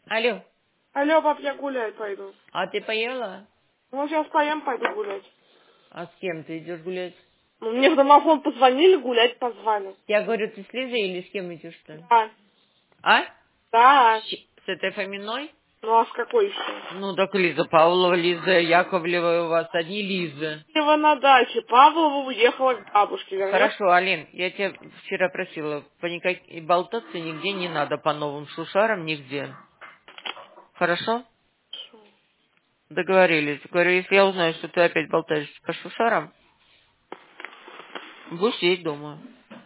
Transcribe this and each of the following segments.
Алло, Алло, пап, я гулять пойду. а ты поела? Ну, сейчас поем, пойду гулять. А с кем ты идешь гулять? Ну, мне в домофон позвонили, гулять позвали. Я говорю, ты с Лизой или с кем идешь-то? Да, А? да. С этой Фоминой? Ну, а с какой еще? Ну, так Лиза Павлова, Лиза Яковлева, у вас одни Лизы. Ева на даче. Павлова уехала к бабушке, вернется. Хорошо, Алин, я тебя вчера просила, и болтаться нигде не надо по новым шушарам, нигде. Хорошо? Договорились. Говорю, если я узнаю, что ты опять болтаешься по шушарам, будешь сидеть дома.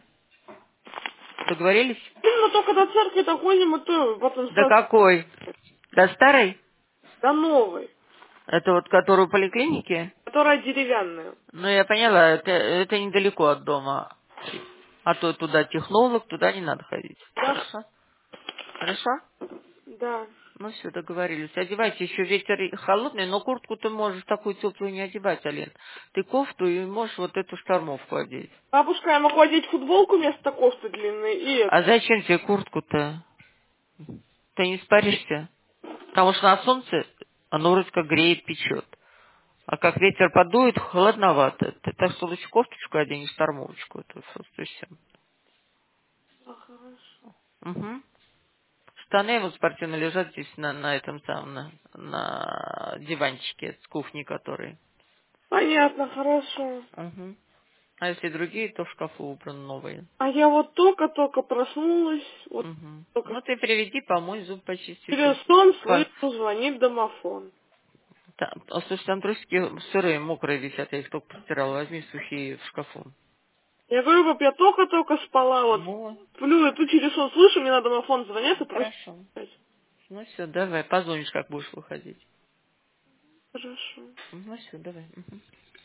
Договорились? Мы только до церкви доходим, и то потом До какой? До старой? до новой, Это вот которую в поликлинике? которая деревянная. Ну, я поняла, это недалеко от дома. А то туда технолог, туда не надо ходить. Да, Хорошо? Хорошо? да. Ну все, договорились. Одевайте, еще ветер холодный, но куртку ты можешь такую теплую не одевать, Алин. Ты кофту и можешь вот эту штормовку одеть. Бабушка, я могу одеть футболку вместо кофты длинной и А это. зачем тебе куртку-то? Ты не спаришься? Потому что на солнце оно вроде как греет, печет. А как ветер подует, холодновато. Ты так что лучше кофточку оденешь, штормовочку. Это просто все. А, хорошо. Угу. Штаны вот спортивные лежат здесь на этом самом, на диванчике с кухни, который. Понятно, хорошо. Угу. А если другие, то в шкафу убраны новые. А я вот только-только проснулась, вот Угу. только Ну ты приведи, помой, зуб почисти. через сон слышу, звонит домофон. Слушай, там трусики сырые, мокрые висят, я их только постирала. Возьми сухие в шкафу. Я говорю, пап, я только-только спала, вот Вот. сплю, и тут через сон слышу, мне на домофон звонят и просят. Хорошо. спать. Ну все, давай, позвонишь, как будешь выходить. Хорошо. Ну все, давай. Мгм.